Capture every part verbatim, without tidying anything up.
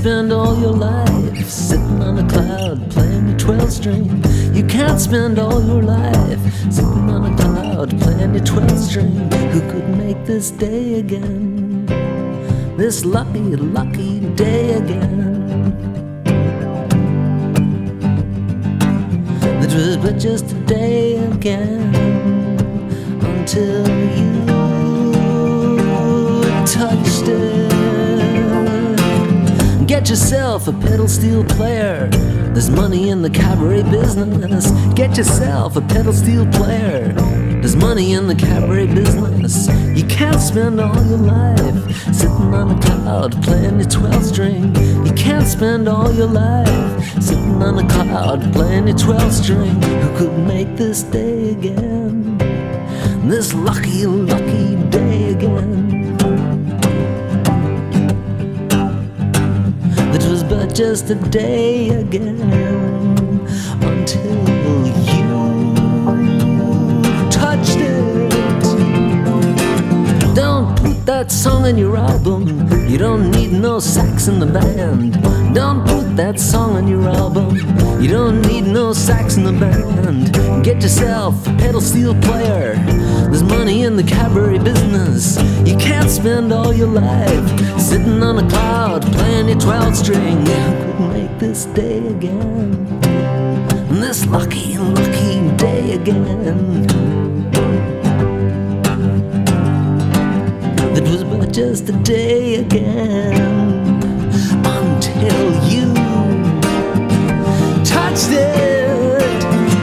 spend all your life sitting on a cloud playing your twelve string. You can't spend all your life sitting on a cloud playing your twelve string. Who could make this day again? This lucky, lucky day again. It was but just a day again until you touched it. Get yourself a pedal steel player. There's money in the cabaret business. Get yourself a pedal steel player. There's money in the cabaret business. You can't spend all your life sitting on a cloud playing your twelve string. You can't spend all your life sitting on a cloud playing your twelve string. Who could make this day again? This lucky, lucky day again. It was but just a day again until you touched it. Don't put that song on your album. You don't need no sax in the band. Don't put that song on your album. You don't need no sax in the band. Get yourself a pedal steel player. There's money in the cabaret business. You can't spend all your life sitting on a cloud playing your twelve string. Couldn't make this day again. This lucky, lucky day again. It was but just a day again until you touched it.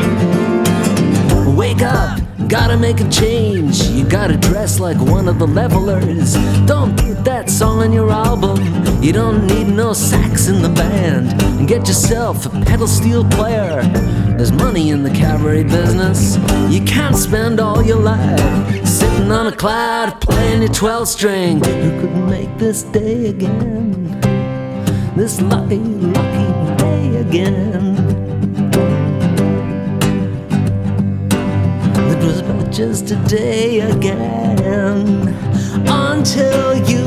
Wake up, gotta make a change. You gotta dress like one of the levelers. Don't put that song on your album. You don't need no sax in the band. Get yourself a pedal steel player. There's money in the cabaret business. You can't spend all your life sitting on a cloud playing your twelve string. You couldn't make this day again. This lucky, lucky day again. It was but just a day again until you